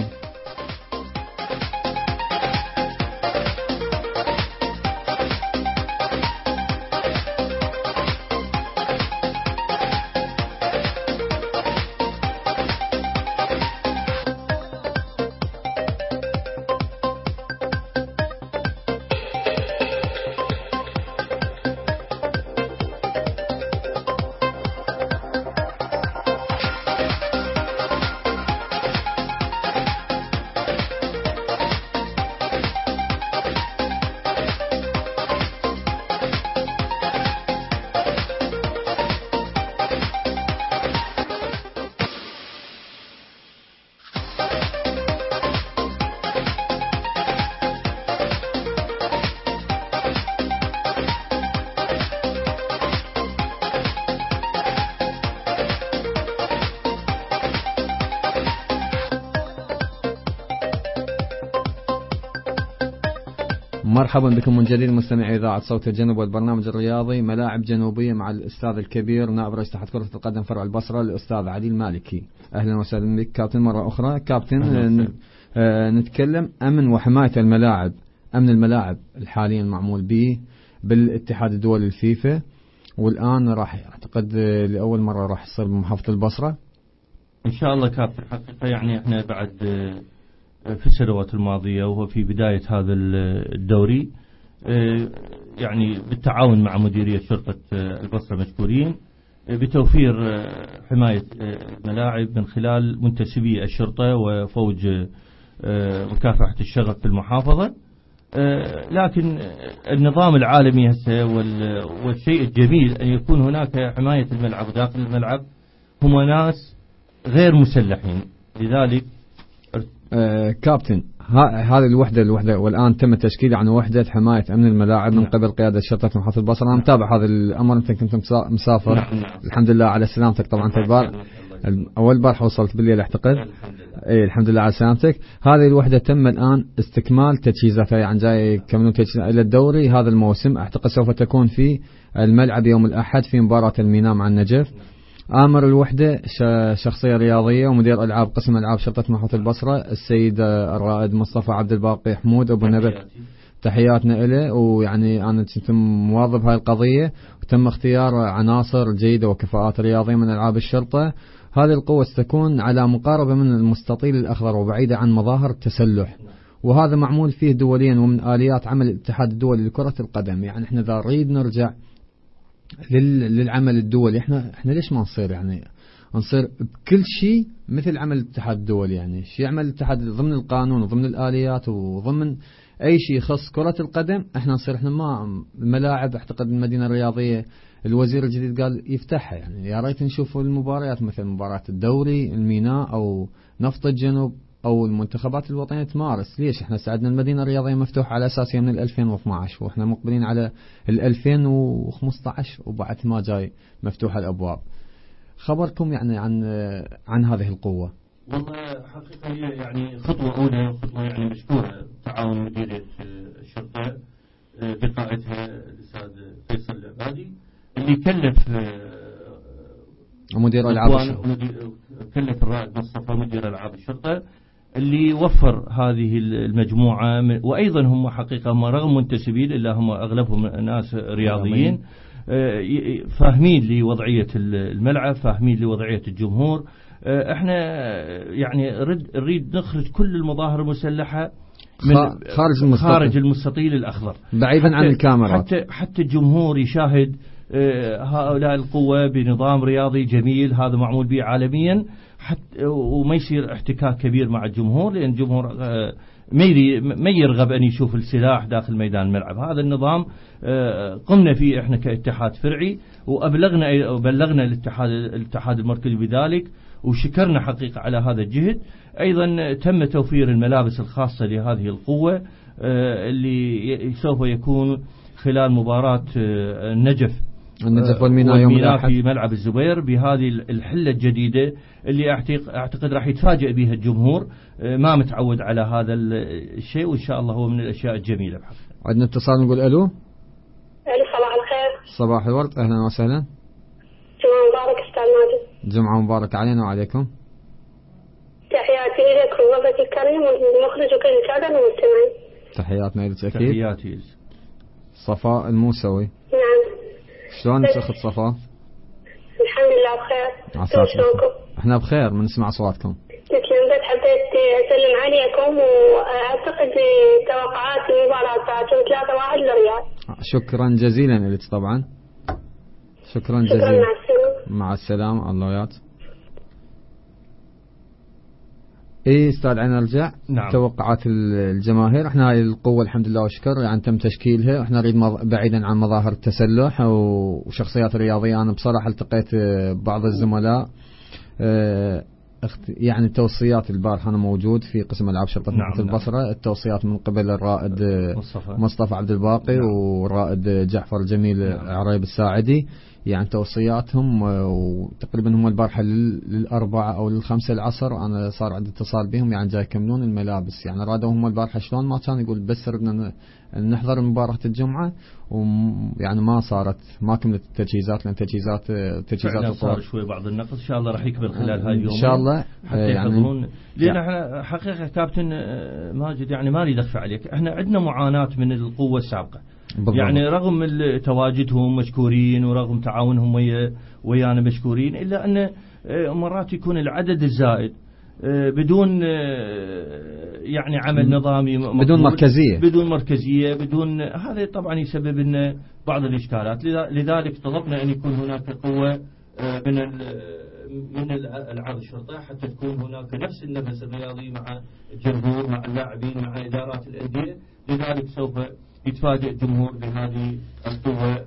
مرحبا بكم من جديد مستمعي إذاعة صوت الجنوب والبرنامج الرياضي ملاعب جنوبية مع الأستاذ الكبير نائب رئيس اتحاد كرة القدم فرع البصرة الأستاذ علي المالكي. أهلا وسهلا بك كابتن مرة أخرى. كابتن نتكلم أمن وحماية الملاعب. أمن الملاعب حاليا معمول به بالاتحاد الدولي الفيفا، والآن راح أعتقد لأول مرة راح يصير بمحافظة البصرة إن شاء الله كابتن. حقيقة يعني إحنا بعد في السنوات الماضية وهو في بداية هذا الدوري يعني بالتعاون مع مديرية شرطة البصرة مشكورين بتوفير حماية الملاعب من خلال منتسبي الشرطة وفوج مكافحة الشغب في المحافظة. لكن النظام العالمي هسه والشيء الجميل أن يكون هناك حماية الملعب داخل الملعب هم ناس غير مسلحين. لذلك كابتن هذه الوحدة والآن تم التشكيل عن وحدة حماية أمن الملاعب من قبل قيادة شرطة محافظة البصرة. أنا متابع هذا الأمر. أنت كنت مسافر. نعم. الحمد لله على سلامتك. طبعا أول بارحة وصلت بالليل أعتقد. الحمد لله على سلامتك. هذه الوحدة تم الآن استكمال تجهيزاتها، يعني جاي يكملون تجهيزاتها إلى الدوري هذا الموسم. أعتقد سوف تكون في الملعب يوم الأحد في مباراة الميناء مع النجف. آمر الوحدة شخصية رياضية ومدير ألعاب قسم ألعاب شرطة محافظة البصرة السيد الرائد مصطفى عبد الباقي حمود أبو نبت. تحياتنا إله. ويعني أنا كنت مواظب هاي القضية، وتم اختيار عناصر جيدة وكفاءات رياضية من ألعاب الشرطة. هذه القوة ستكون على مقاربة من المستطيل الأخضر وبعيدة عن مظاهر التسلح، وهذا معمول فيه دوليا ومن آليات عمل الاتحاد الدولي لكرة القدم. يعني احنا إذا نريد نرجع للعمل الدولي احنا ليش ما نصير يعني نصير بكل شيء مثل عمل الاتحاد الدولي؟ يعني شيء يعمل الاتحاد ضمن القانون وضمن الآليات وضمن أي شيء يخص كرة القدم. احنا نصير احنا ما الملاعب. اعتقد المدينة الرياضية الوزير الجديد قال يفتحها. يعني يا ريت نشوف المباريات مثل مباراة الدوري الميناء أو نفط الجنوب أو المنتخبات الوطنية تمارس. ليش احنا ساعدنا المدينة الرياضية مفتوحة على أساسها من 2012 واحنا مقبلين على 2015 وبعد ما جاي مفتوحة الأبواب. خبركم يعني عن هذه القوة. والله حقيقة هي يعني خطوة أولى وخطوة يعني مشكورة تعاون مديرية الشرطة بقائدها الأستاذ فيصل العبادي اللي كلف مدير ألعاب الشرطة، كلف الرائد مصطفى مدير ألعاب الشرطة اللي وفر هذه المجموعة. وأيضا هم حقيقة هم رغم منتسبين إلا هم أغلبهم ناس رياضيين فاهمين لوضعية الملعب، فاهمين لوضعية الجمهور. احنا يعني نريد نخرج كل المظاهر المسلحة من خارج المستطيل الأخضر بعيدا عن الكاميرات، حتى الجمهور يشاهد هؤلاء القوة بنظام رياضي جميل هذا معمول به عالميا، حتى وما يصير احتكاك كبير مع الجمهور، لأن الجمهور ما يرغب أن يشوف السلاح داخل ميدان الملعب. هذا النظام قمنا فيه احنا كاتحاد فرعي وبلغنا الاتحاد المركزي بذلك وشكرنا حقيقة على هذا الجهد. أيضا تم توفير الملابس الخاصة لهذه القوة اللي سوف يكون خلال مباراة النجف والميناء يوم الأحد في ملعب الزبير بهذه الحلة الجديدة اللي أعتقد راح يتفاجئ بها الجمهور، ما متعود على هذا الشيء، وإن شاء الله هو من الأشياء الجميلة. عندنا اتصال نقول ألو. صباح الخير. صباح الورد. أهلا وسهلا. جمعة مبارك أستاذ ماجد. جمعة مبارك علينا وعليكم. تحياتي لك ووضعك الكريم والمخرج وكل المشاهدين والمستمعين. تحياتنا لك أكيد. تحياتي. صفاء الموسوي. نعم. شلون أخت صفاء؟ الحمد لله بخير. شلونكم؟ احنا بخير من نسمع أصواتكم. تسلم. بس حبيت أسلم عليكم وأعتقد توقعات المباراة ساعتين 3-1 للريال. شكرا جزيلا لك طبعا. شكرا جزيلا. مع السلامة. مع السلامة. الله وياك. ايه استاذ عنا نرجع. نعم. توقعات الجماهير. احنا هاي القوة الحمد لله والشكر يعني تم تشكيلها. احنا نريد بعيدا عن مظاهر التسلح وشخصيات رياضية. انا بصراحة التقيت بعض الزملاء يعني توصيات البارحة أنا موجود في قسم ألعاب شرطة محافظة البصرة. التوصيات من قبل الرائد مصطفى عبد الباقي والرائد جعفر جميل عريب الساعدي. يعني توصياتهم، وتقريبا هم البارحة لل4 أو لل5 العصر أنا صار عندي اتصال بهم، يعني جاي يكملون الملابس. يعني رادوا هم البارحة شلون ما كان يقول بس ردنا نحضر مباراة الجمعة، ويعني ما كملت التجهيزات، لأن تجهيزات صار شوي بعض النقص. إن شاء الله راح يكمل خلال هاي اليوم إن شاء الله حتى يحضرون. لأن احنا حقيقة كابتن ماجد يعني ما أريد أخفى عليك، احنا عندنا معاناة من القوة السابقة بالضبط. يعني رغم تواجدهم مشكورين ورغم تعاونهم ويانا مشكورين، إلا أن مرات يكون العدد الزائد بدون يعني عمل نظامي، بدون مركزية، بدون هذا طبعا يسبب لنا بعض الإشكالات. لذلك طلبنا أن يكون هناك قوة من العرض الشرطة حتى تكون هناك نفس النفس الرياضي مع الجمهور، مع اللاعبين، مع إدارات الأندية. لذلك سوف يتفاجئ الجمهور بهذه القوة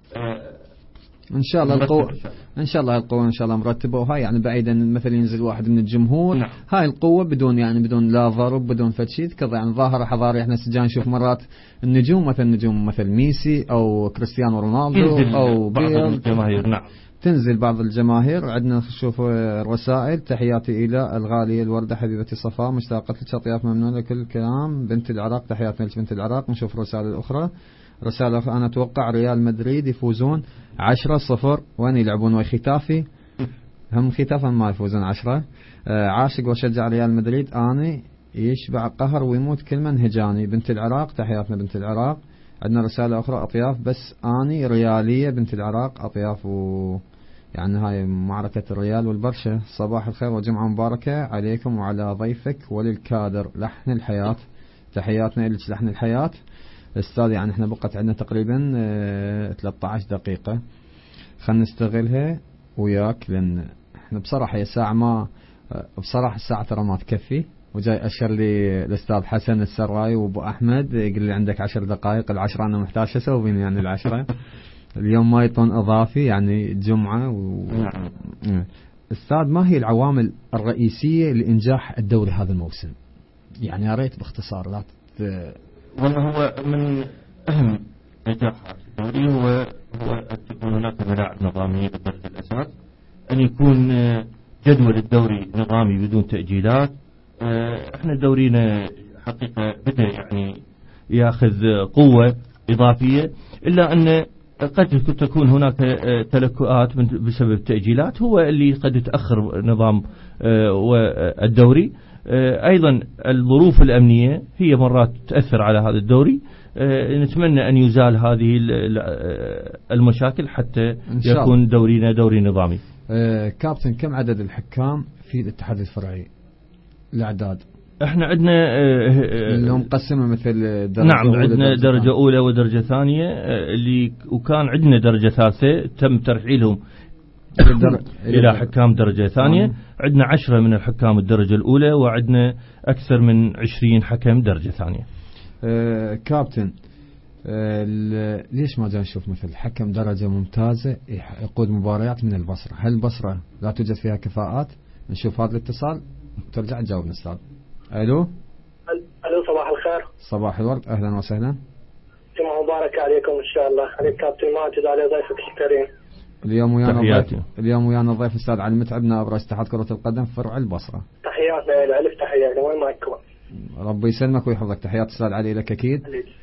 إن شاء الله. القوة إن شاء الله مرتبة، وهاي يعني بعيدا مثلا ينزل واحد من الجمهور. نعم. هاي القوة بدون لا ضرب، بدون فتشيت كذا، يعني ظاهرة حضاري. احنا سجان نشوف مرات النجوم مثل ميسي أو كريستيانو رونالدو أو بيل، نعم، تنزل بعض الجماهير. عندنا نشوف الرسائل: تحياتي إلى الغالية الوردة حبيبتي صفاء، مشتاقة لك، أطياف ممنونة كل كلام، بنت العراق، تحياتنا لك بنت العراق. نشوف رسالة الأخرى. أنا أتوقع ريال مدريد يفوزون 10-0. وين يلعبون؟ وختافي، هم ختافا ما يفوزون 10. عاشق وشجع ريال مدريد، أنا يشبع قهر ويموت كل من هجاني، بنت العراق، تحياتنا بنت العراق. عندنا رسالة أخرى: أطياف بس أني ريالية بنت العراق، أطياف يعني هاي معركة الريال والبرشا. صباح الخير وجمعة مباركة عليكم وعلى ضيفك وللكادر لحن الحياة، تحياتنا لك لحن الحياة أستاذ. يعني احنا بقت عندنا تقريبا 13 دقيقة، خلنا نستغلها وياك، لأن احنا بصراحة بصراحة الساعة ترى ما تكفي. وجاي أشر لي الأستاذ حسن السراي وأبو أحمد، يقول لي عندك 10 دقائق، 10 أنا محتاج أسوي بيني يعني 10 اليوم ما يطون إضافي، يعني جمعة أستاذ، ما هي العوامل الرئيسية لإنجاح الدوري هذا الموسم؟ يعني يا ريت باختصار. لا هو من أهم نجاحات الدوري هو أن تكون هناك ملاعب نظامية بالدرجة الأساس، أن يكون جدول الدوري نظامي بدون تأجيلات. احنا دورينا حقيقة بدأ يعني ياخذ قوة إضافية، إلا أن قد تكون هناك تلكؤات بسبب التأجيلات، هو اللي قد تأخر نظام والدوري. أيضا الظروف الأمنية هي مرات تأثر على هذا الدوري. نتمنى أن يزال هذه المشاكل حتى يكون دورينا دوري نظامي. كابتن، كم عدد الحكام في الاتحاد الفرعي؟ الأعداد احنا عندنا اللي مقسمة مثل درجة نعم، عندنا درجة أولى ودرجة ثانية، اللي وكان عندنا درجة ثالثة تم ترحيلهم إلى حكام درجة ثانية. عندنا 10 من الحكام الدرجة الأولى، وعندنا أكثر من 20 حكم درجة ثانية. كابتن، ليش ما جاي نشوف مثل حكم درجة ممتازة يقود مباريات من البصرة؟ هل البصرة لا توجد فيها كفاءات؟ نشوف هذا الاتصال ترجع تجاوبنا أستاذ. ألو صباح الخير. صباح الورد، أهلا وسهلا. جمعة مباركة عليكم إن شاء الله، عليك كابتن ماجد، على ضيفك الكريم. اليوم ويانا الضيف أستاذ علي متعب، نائب رئيس اتحاد كرة القدم فرع البصرة. تحياتنا لألف تحياتنا، وين ما يكون. ربي يسلمك ويحفظك. تحيات أستاذ علي لك أكيد.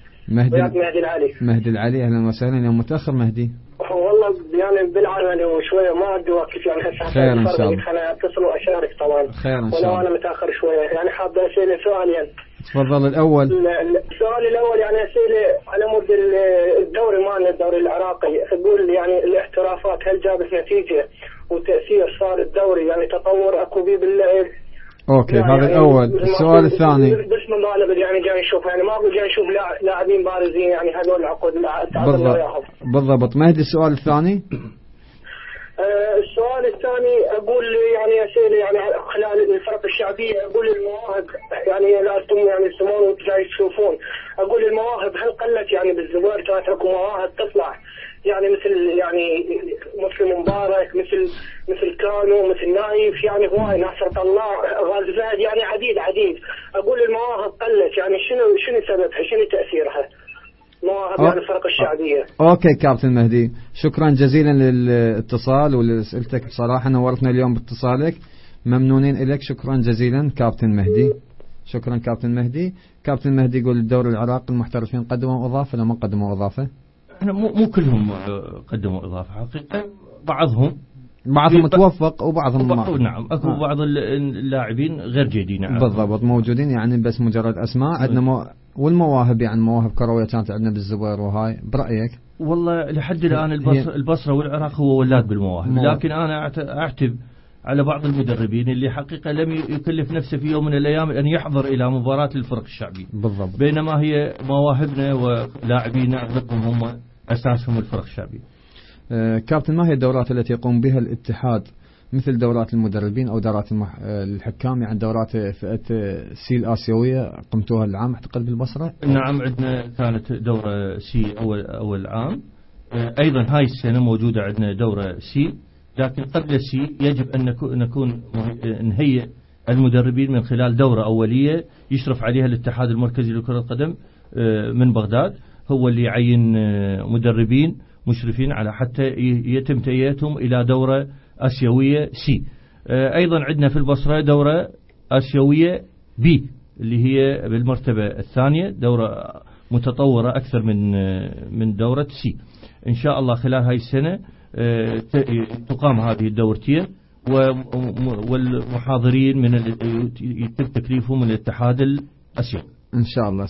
مهدي العلي، أهلا وسهلا. يوم متأخر مهدي. والله يعني بالعمل وشوية ما أدري وقت يعني هسه. خير إن شاء الله. خليني أتصل وأشارك طبعا. خير إن شاء الله. ولو أنا متأخر شوية يعني حاب أسأل سؤالين. تفضل. الأول، السؤال الأول يعني أسأل على مود الدوري مالنا، الدوري العراقي، أقول يعني الاحترافات هل جابت نتيجة وتأثير صار الدوري، يعني تطور أكو بيه باللعب؟ اوكي، هذا الاول. السؤال الثاني بس من غالب يعني جاي نشوف، يعني ما اقول جاي نشوف لاعبين بارزين، يعني هذول العقود بالضبط. مهدي السؤال الثاني. السؤال الثاني اقول يعني اسئله يعني خلال الفرق الشعبيه، اقول المواهب يعني لازم يعني تسمعون وجاي تشوفون، اقول المواهب هل قلت يعني بالزوار؟ كانت اكو مواهب تطلع يعني مثل مبارك، مثل كانو، مثل نايف، يعني هواي ناصر طلال، غازي فهد، يعني عديد. اقول المواهب قلت، يعني شنو سببها؟ شنو تاثيرها؟ مواهب يعني الفرق الشعبية. اوكي كابتن مهدي، شكرا جزيلا للاتصال ولأسئلتك، بصراحة نورتنا اليوم باتصالك، ممنونين لك، شكرا جزيلا كابتن مهدي. شكرا كابتن مهدي. كابتن مهدي يقول الدوري العراقي المحترفين قدموا إضافة ولا ما قدموا إضافة؟ احنا مو كلهم قدموا إضافة حقيقة، بعضهم متوفق وبعضهم ما. نعم اكو بعض اللاعبين غير جيدين بالضبط موجودين يعني بس مجرد اسماء. عندنا والمواهب يعني مواهب كرويه كانت عندنا بالزبير وهاي، برايك؟ والله لحد الان البصره والعراق هو ولاد بالمواهب، لكن انا اعتب على بعض المدربين اللي حقيقه لم يكلف نفسه في يوم من الايام ان يحضر الى مباراه للفرق الشعبيه بالضبط، بينما هي مواهبنا ولاعبينا اغلبهم هم اساسهم الفرق الشعبيه. كابتن، ما هي الدورات التي يقوم بها الاتحاد مثل دورات المدربين أو دورات الحكام، يعني دورات فئة سي الآسيوية قمتوها العام أعتقد بالبصرة؟ نعم عندنا كانت دورة سي أول عام، أيضا هاي السنة موجودة عندنا دورة سي، لكن قبل السي يجب أن نكون نهيئ المدربين من خلال دورة أولية يشرف عليها الاتحاد المركزي لكرة القدم من بغداد، هو اللي يعين مدربين مشرفين على حتى يتم تهيئتهم إلى دورة آسيوية سي. أيضا عندنا في البصرة دورة آسيوية بي اللي هي بالمرتبة الثانية، دورة متطورة أكثر من دورة سي. إن شاء الله خلال هاي السنة تقام هذه الدورتين، والمحاضرين يتم تكليفهم من الاتحاد الآسيوي إن شاء الله.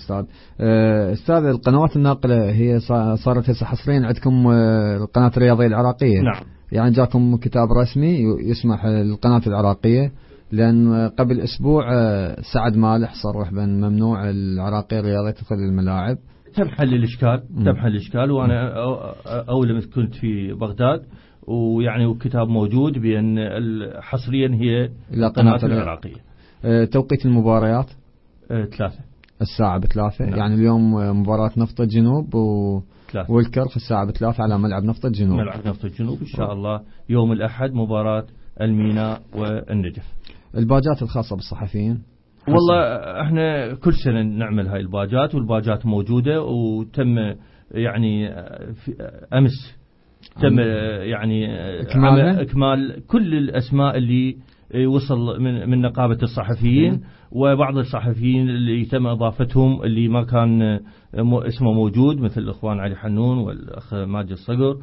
أستاذ القنوات الناقلة هي صارت هسه حصريا عندكم القناة الرياضية العراقية؟ نعم. يعني جاكم كتاب رسمي يسمح القناة العراقية، لأن قبل أسبوع سعد مالح صرح بأن ممنوع العراقية الرياضية تدخل الملاعب. تم حل الإشكال وأنا أول ما كنت في بغداد ويعني الكتاب موجود بأن حصريا هي القناة العراقية. توقيت المباريات 3 الساعة 3. نعم. يعني اليوم مباراة نفط الجنوب والكرخ الساعة 3 على ملعب نفط الجنوب. إن شاء الله يوم الأحد مباراة الميناء والنجف. الباجات الخاصة بالصحفيين؟ والله احنا كل سنة نعمل هاي الباجات، والباجات موجودة، وتم يعني في أمس تم يعني إكمال كل الأسماء اللي وصل من نقابة الصحفيين، وبعض الصحفيين اللي تم إضافتهم اللي ما كان اسمه موجود مثل الأخوان علي حنون والأخ ماجد الصقر.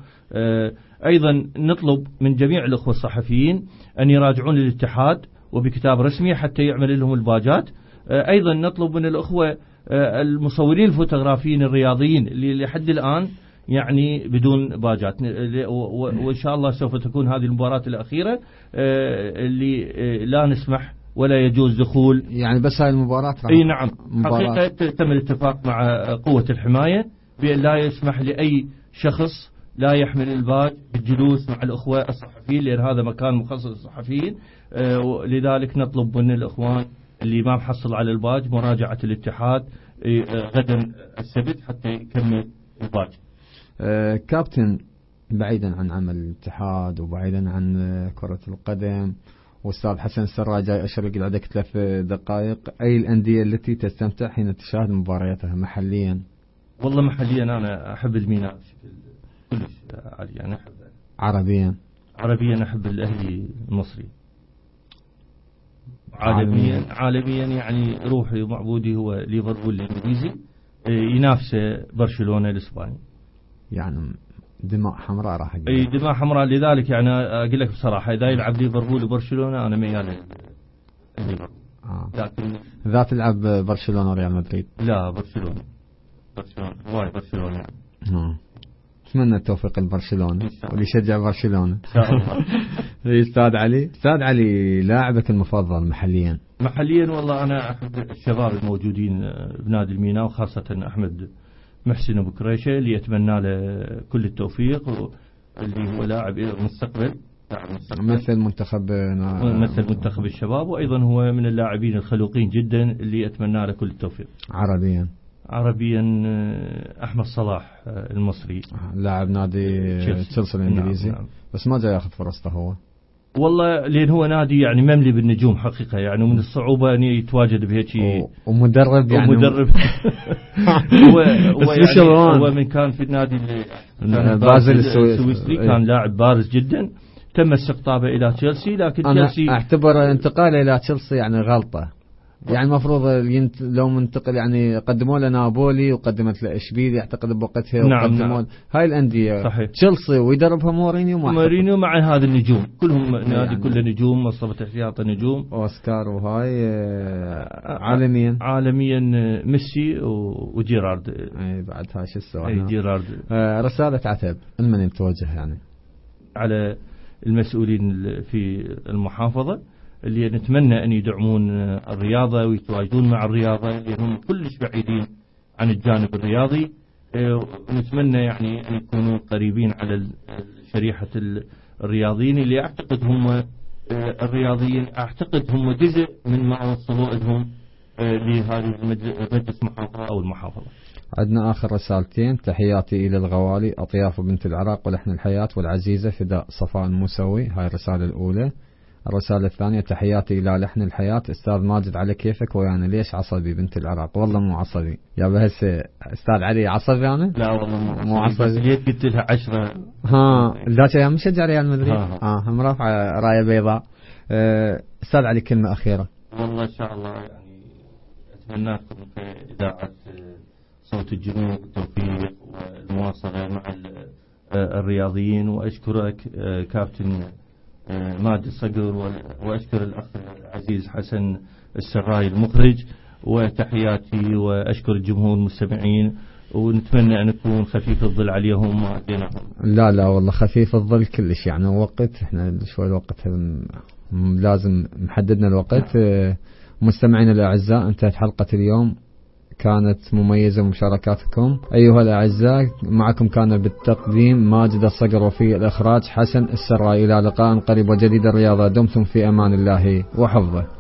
أيضا نطلب من جميع الأخوة الصحفيين أن يراجعون الاتحاد وبكتاب رسمي حتى يعمل لهم الباجات. أيضا نطلب من الأخوة المصورين الفوتوغرافيين الرياضيين اللي لحد الآن يعني بدون باجات، وإن شاء الله سوف تكون هذه المباراة الأخيرة اللي لا نسمح ولا يجوز دخول، يعني بس هاي المباراة. اي نعم حقيقة تم الاتفاق مع قوة الحماية بأن لا يسمح لأي شخص لا يحمل الباج بالجلوس مع الأخوة الصحفيين، لأن هذا مكان مخصص للصحفيين. لذلك نطلب من الأخوان اللي ما محصل على الباج مراجعة الاتحاد غدا السبت حتى يكمل الباج. كابتن، بعيدا عن عمل الاتحاد وبعيدا عن كرة القدم، واستاذ حسن السراج جاي اشرق عندك 3 دقائق، اي الانديه التي تستمتع حين تشاهد مبارياتها محليا؟ والله محليا انا احب الميناء كلش عالي، انا احب. عربيا احب الاهلي المصري. عالميا يعني روحي ومعبودي هو ليفربول الانجليزي، ينافس برشلونة الاسباني. يعني دماء حمراء راح اقول. اي دماء حمراء، لذلك يعني اقول لك بصراحه اذا يلعب ليفربول وبرشلونه انا ميال لكن اذا تلعب برشلونه وريال مدريد؟ لا برشلونه واي برشلونه. اتمنى التوفيق لبرشلونه واللي يشجع برشلونه ان شاء الله. استاذ علي لاعبك المفضل محليا؟ والله انا احب الشباب الموجودين بنادي الميناء، وخاصه احمد محسن أبو كريشة اللي يتمنى له كل التوفيق، واللي هو لاعب مستقبل مثل منتخب الشباب، وأيضا هو من اللاعبين الخلوقين جدا اللي يتمنى له كل التوفيق. عربيا أحمد صلاح المصري، لاعب نادي تشيلسي الإنجليزي. نعم. بس ما جاي ياخذ فرصته هو والله لأن هو نادي يعني مملي بالنجوم حقيقة، يعني ومن الصعوبة أن يتواجد بهيك ومدرب يعني ومدرب هو من كان في النادي بازل السويسري، كان لاعب بارز جدا، تم استقطابه إلى تشيلسي، لكن أنا تشيلسي أعتبر انتقاله إلى تشيلسي يعني غلطة. يعني المفروض لو منتقل يعني قدموا له نابولي وقدمت له اشبيلية اعتقد بوقتها، نعم. هاي الأندية صحيح. تشيلسي ويدربها مورينيو مع هذا النجوم كلهم، نادي يعني كله نجوم، مصطبة احتياط نجوم، أوسكار وهاي عالميا ميسي وجيرارد. اي بعد هاي شو السؤال جيرارد. رسالة عتب لمن يتوجه يعني؟ على المسؤولين في المحافظة اللي نتمنى أن يدعمون الرياضة ويتواجدون مع الرياضة، لأنهم كلش بعيدين عن الجانب الرياضي، ونتمنى يعني أن يكونوا قريبين على شريحة الرياضيين اللي أعتقد هم الرياضيين، أعتقد هم جزء من ما وصلوا لهم لهذه مجلس محافظة أو المحافظة. عندنا آخر رسالتين. تحياتي إلى الغوالي أطياف بنت العراق ولحن الحياة والعزيزة فداء صفاء الموسوي، هاي الرسالة الأولى. الرسالة الثانية تحياتي إلى لحن الحياة أستاذ ماجد على كيفك ويانا ليش عصبي بنت العراق؟ والله مو عصبي يا بهس أستاذ علي عصبي أنا؟ لا والله مو عصبي. ليه قلت لها 10 ذاك يا مشجع ريال مدريد هم رافع راية بيضاء. أستاذ علي كلمة أخيرة. والله إن شاء الله يعني أتمنى لكم في إذاعة صوت الجنوب التوفيق والمواصلة مع الرياضيين، وأشكرك كابتن ماجد الصقر، وأشكر الأخ العزيز حسن السراي المخرج، وتحياتي وأشكر الجمهور المستمعين، ونتمنى أن نكون خفيف الظل عليهم ما أديناهم. لا والله خفيف الظل كلش يعني وقت احنا شوي الوقت لازم محددنا الوقت. مستمعين الأعزاء انتهت حلقة اليوم، كانت مميزة مشاركاتكم أيها الأعزاء. معكم كان بالتقديم ماجد الصقر وفي الإخراج حسن السراي. إلى لقاء قريب وجديد الرياضة، دمتم في أمان الله وحفظه.